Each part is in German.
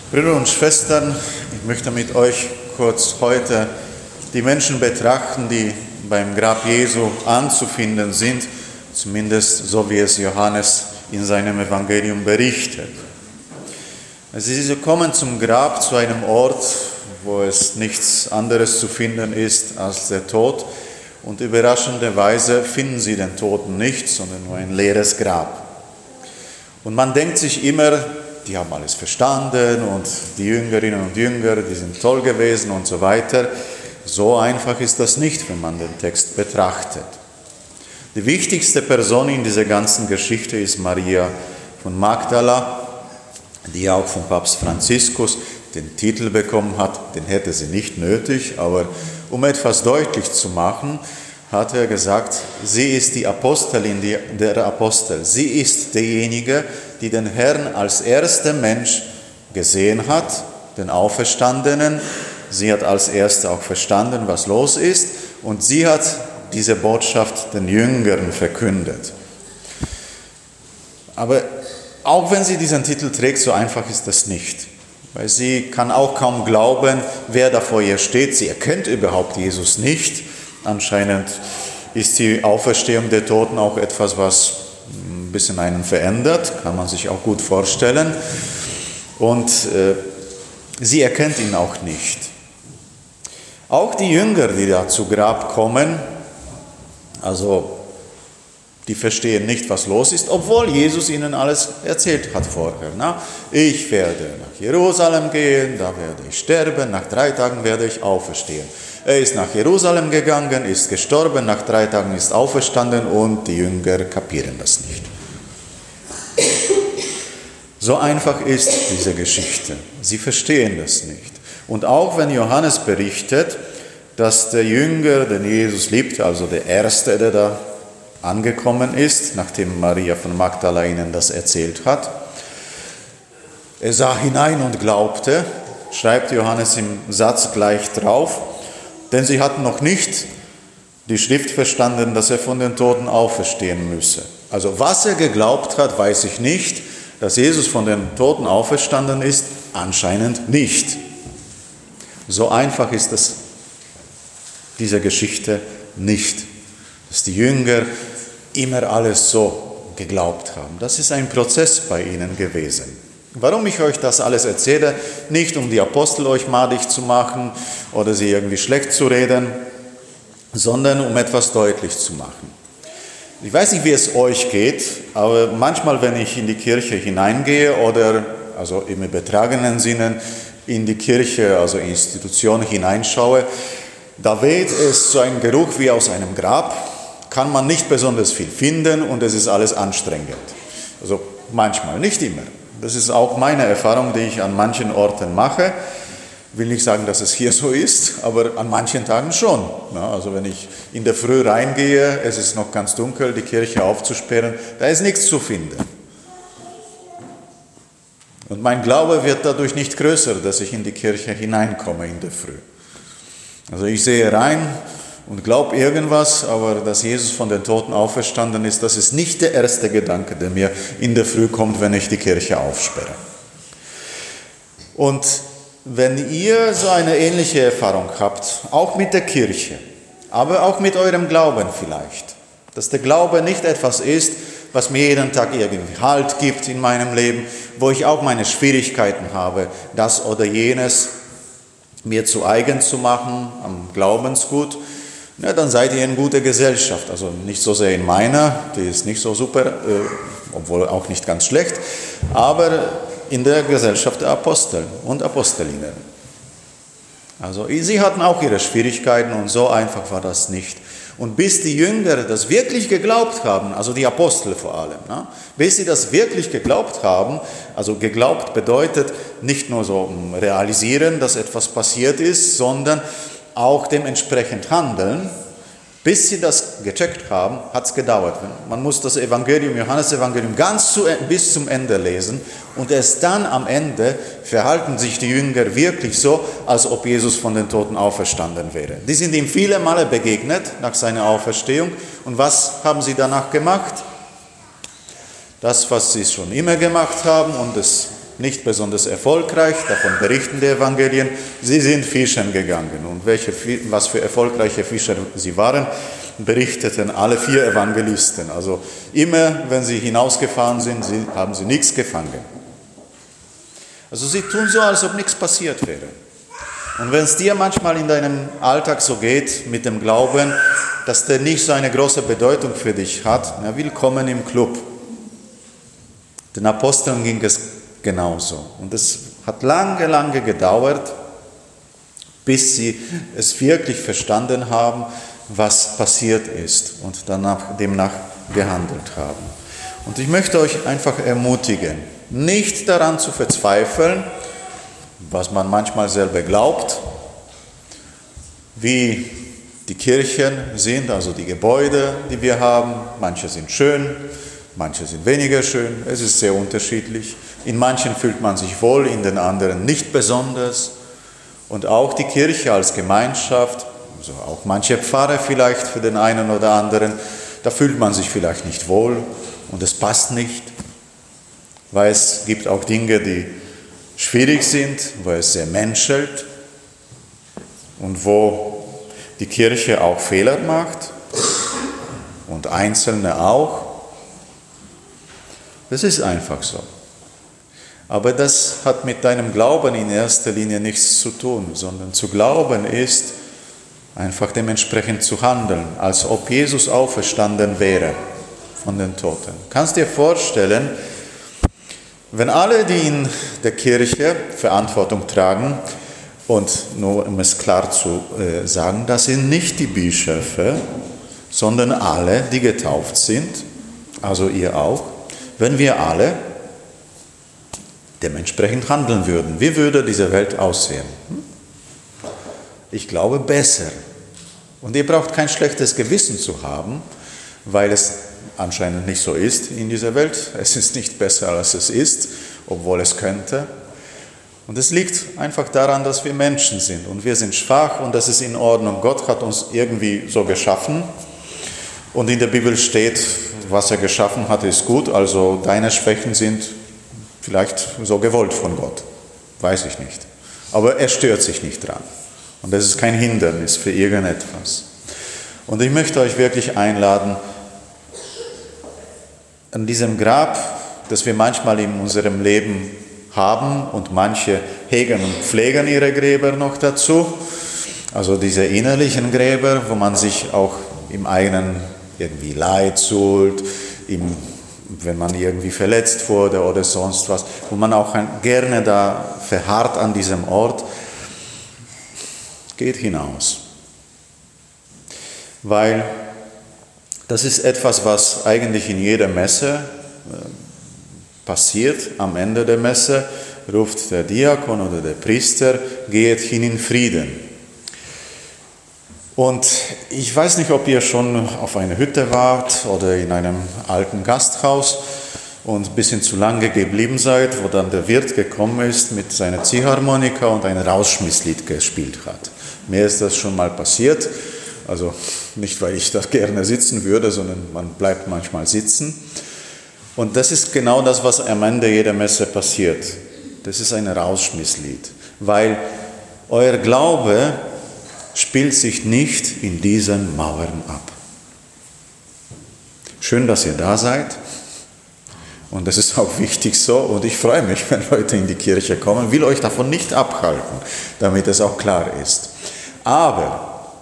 Brüder und Schwestern, ich möchte mit euch kurz heute die Menschen betrachten, die beim Grab Jesu anzufinden sind, zumindest so wie es Johannes in seinem Evangelium berichtet. Sie kommen zum Grab, zu einem Ort, wo es nichts anderes zu finden ist als der Tod, und überraschenderweise finden sie den Toten nicht, sondern nur ein leeres Grab. Und man denkt sich immer, die haben alles verstanden und die Jüngerinnen und Jünger, die sind toll gewesen und so weiter. So einfach ist das nicht, wenn man den Text betrachtet. Die wichtigste Person in dieser ganzen Geschichte ist Maria von Magdala, die auch von Papst Franziskus den Titel bekommen hat. Den hätte sie nicht nötig, aber um etwas deutlich zu machen, hat er gesagt, sie ist die Apostelin der Apostel. Sie ist diejenige, die den Herrn als erster Mensch gesehen hat, den Auferstandenen. Sie hat als Erste auch verstanden, was los ist, und sie hat diese Botschaft den Jüngern verkündet. Aber auch wenn sie diesen Titel trägt, so einfach ist das nicht. Weil sie kann auch kaum glauben, wer da vor ihr steht. Sie erkennt überhaupt Jesus nicht. Anscheinend ist die Auferstehung der Toten auch etwas, was ein bisschen einen verändert, kann man sich auch gut vorstellen. Und sie erkennt ihn auch nicht. Auch die Jünger, die da zu Grab kommen, also die verstehen nicht, was los ist, obwohl Jesus ihnen alles erzählt hat vorher. Ich werde nach Jerusalem gehen, da werde ich sterben, nach 3 Tagen werde ich auferstehen. Er ist nach Jerusalem gegangen, ist gestorben, nach 3 Tagen ist auferstanden, und die Jünger kapieren das nicht. So einfach ist diese Geschichte. Sie verstehen das nicht. Und auch wenn Johannes berichtet, dass der Jünger, den Jesus liebt, also der Erste, der da angekommen ist, nachdem Maria von Magdala ihnen das erzählt hat, er sah hinein und glaubte, schreibt Johannes im Satz gleich drauf, denn sie hatten noch nicht die Schrift verstanden, dass er von den Toten auferstehen müsse. Also was er geglaubt hat, weiß ich nicht. Dass Jesus von den Toten auferstanden ist, anscheinend nicht. So einfach ist es, diese Geschichte nicht. Dass die Jünger immer alles so geglaubt haben. Das ist ein Prozess bei ihnen gewesen. Warum ich euch das alles erzähle, nicht um die Apostel euch madig zu machen oder sie irgendwie schlecht zu reden, sondern um etwas deutlich zu machen. Ich weiß nicht, wie es euch geht, aber manchmal, wenn ich in die Kirche hineingehe oder, also im übertragenen Sinne, in die Kirche, also Institution hineinschaue, da weht es so ein Geruch wie aus einem Grab, kann man nicht besonders viel finden und es ist alles anstrengend. Also manchmal, nicht immer. Das ist auch meine Erfahrung, die ich an manchen Orten mache. Ich will nicht sagen, dass es hier so ist, aber an manchen Tagen schon. Also wenn ich in der Früh reingehe, es ist noch ganz dunkel, die Kirche aufzusperren, da ist nichts zu finden. Und mein Glaube wird dadurch nicht größer, dass ich in die Kirche hineinkomme in der Früh. Also ich sehe rein und glaube irgendwas, aber dass Jesus von den Toten auferstanden ist, das ist nicht der erste Gedanke, der mir in der Früh kommt, wenn ich die Kirche aufsperre. Und wenn ihr so eine ähnliche Erfahrung habt, auch mit der Kirche, aber auch mit eurem Glauben vielleicht, dass der Glaube nicht etwas ist, was mir jeden Tag irgendwie Halt gibt in meinem Leben, wo ich auch meine Schwierigkeiten habe, das oder jenes mir zu eigen zu machen, am Glaubensgut, dann seid ihr in guter Gesellschaft. Also nicht so sehr in meiner, die ist nicht so super, obwohl auch nicht ganz schlecht, aber in der Gesellschaft der Apostel und Apostelinnen. Also sie hatten auch ihre Schwierigkeiten und so einfach war das nicht. Und bis die Jünger das wirklich geglaubt haben, also die Apostel vor allem, bis sie das wirklich geglaubt haben, also geglaubt bedeutet nicht nur so realisieren, dass etwas passiert ist, sondern auch dementsprechend handeln, bis sie das gecheckt haben, hat es gedauert. Man muss das Evangelium, Johannes-Evangelium bis zum Ende lesen und erst dann am Ende verhalten sich die Jünger wirklich so, als ob Jesus von den Toten auferstanden wäre. Die sind ihm viele Male begegnet nach seiner Auferstehung und was haben sie danach gemacht? Das, was sie schon immer gemacht haben und es nicht besonders erfolgreich, davon berichten die Evangelien. Sie sind fischen gegangen. Und was für erfolgreiche Fischer sie waren, berichteten alle 4 Evangelisten. Also immer, wenn sie hinausgefahren sind, haben sie nichts gefangen. Also sie tun so, als ob nichts passiert wäre. Und wenn es dir manchmal in deinem Alltag so geht mit dem Glauben, dass der nicht so eine große Bedeutung für dich hat, na, willkommen im Club. Den Aposteln ging es genauso. Und es hat lange, lange gedauert, bis sie es wirklich verstanden haben, was passiert ist und demnach gehandelt haben. Und ich möchte euch einfach ermutigen, nicht daran zu verzweifeln, was man manchmal selber glaubt, wie die Kirchen sind, also die Gebäude, die wir haben. Manche sind schön, manche sind weniger schön. Es ist sehr unterschiedlich. In manchen fühlt man sich wohl, in den anderen nicht besonders. Und auch die Kirche als Gemeinschaft, also auch manche Pfarrer vielleicht für den einen oder anderen, da fühlt man sich vielleicht nicht wohl und es passt nicht, weil es gibt auch Dinge, die schwierig sind, wo es sehr menschelt und wo die Kirche auch Fehler macht und Einzelne auch. Das ist einfach so. Aber das hat mit deinem Glauben in erster Linie nichts zu tun, sondern zu glauben ist, einfach dementsprechend zu handeln, als ob Jesus auferstanden wäre von den Toten. Kannst dir vorstellen, wenn alle, die in der Kirche Verantwortung tragen, und nur um es klar zu sagen, das sind nicht die Bischöfe, sondern alle, die getauft sind, also ihr auch, wenn wir alle dementsprechend handeln würden, wie würde diese Welt aussehen? Ich glaube, besser. Und ihr braucht kein schlechtes Gewissen zu haben, weil es anscheinend nicht so ist in dieser Welt. Es ist nicht besser, als es ist, obwohl es könnte. Und es liegt einfach daran, dass wir Menschen sind und wir sind schwach und das ist in Ordnung. Gott hat uns irgendwie so geschaffen und in der Bibel steht, was er geschaffen hat, ist gut. Also deine Schwächen sind vielleicht so gewollt von Gott, weiß ich nicht. Aber er stört sich nicht dran. Und das ist kein Hindernis für irgendetwas. Und ich möchte euch wirklich einladen, an diesem Grab, das wir manchmal in unserem Leben haben und manche hegen und pflegen ihre Gräber noch dazu, also diese innerlichen Gräber, wo man sich auch im eigenen irgendwie Leid suhlt, wenn man irgendwie verletzt wurde oder sonst was, wo man auch gerne da verharrt an diesem Ort, geht hinaus. Weil das ist etwas, was eigentlich in jeder Messe passiert. Am Ende der Messe ruft der Diakon oder der Priester, geht hin in Frieden. Und ich weiß nicht, ob ihr schon auf einer Hütte wart oder in einem alten Gasthaus und ein bisschen zu lange geblieben seid, wo dann der Wirt gekommen ist mit seiner Ziehharmonika und ein Rausschmisslied gespielt hat. Mir ist das schon mal passiert, also nicht, weil ich da gerne sitzen würde, sondern man bleibt manchmal sitzen. Und das ist genau das, was am Ende jeder Messe passiert. Das ist ein Rausschmisslied, weil euer Glaube spielt sich nicht in diesen Mauern ab. Schön, dass ihr da seid. Und das ist auch wichtig so. Und ich freue mich, wenn Leute in die Kirche kommen, will euch davon nicht abhalten, damit es auch klar ist. Aber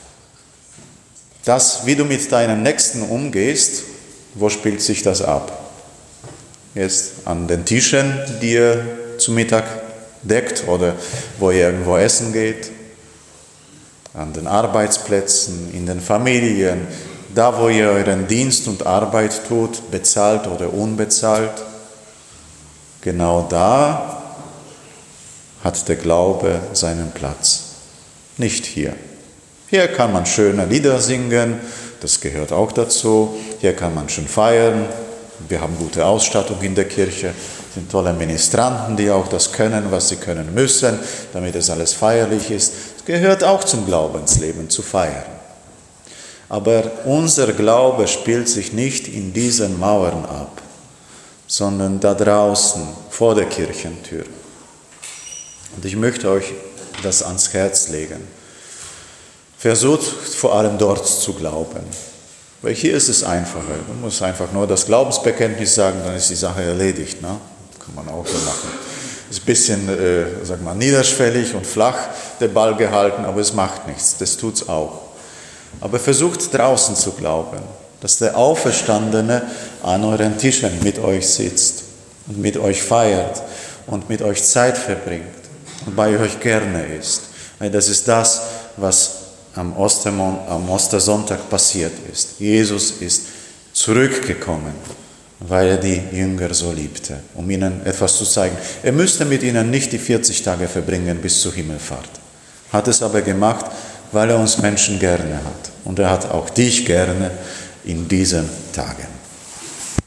das, wie du mit deinen Nächsten umgehst, wo spielt sich das ab? Jetzt an den Tischen, die ihr zu Mittag deckt oder wo ihr irgendwo essen geht, an den Arbeitsplätzen, in den Familien, da wo ihr euren Dienst und Arbeit tut, bezahlt oder unbezahlt. Genau da hat der Glaube seinen Platz, nicht hier. Hier kann man schöne Lieder singen, das gehört auch dazu. Hier kann man schön feiern. Wir haben gute Ausstattung in der Kirche, sind tolle Ministranten, die auch das können, was sie können müssen, damit es alles feierlich ist. Es gehört auch zum Glaubensleben, zu feiern. Aber unser Glaube spielt sich nicht in diesen Mauern ab, sondern da draußen vor der Kirchentür. Und ich möchte euch das ans Herz legen. Versucht vor allem dort zu glauben. Weil hier ist es einfacher. Man muss einfach nur das Glaubensbekenntnis sagen, dann ist die Sache erledigt. Ne? Kann man auch so machen. Ist ein bisschen, niederschwellig und flach der Ball gehalten, aber es macht nichts. Das tut es auch. Aber versucht draußen zu glauben, dass der Auferstandene an euren Tischen mit euch sitzt und mit euch feiert und mit euch Zeit verbringt und bei euch gerne ist. Weil das ist das, was am Ostersonntag passiert ist. Jesus ist zurückgekommen, weil er die Jünger so liebte, um ihnen etwas zu zeigen. Er müsste mit ihnen nicht die 40 Tage verbringen bis zur Himmelfahrt. Hat es aber gemacht, weil er uns Menschen gerne hat. Und er hat auch dich gerne in diesen Tagen.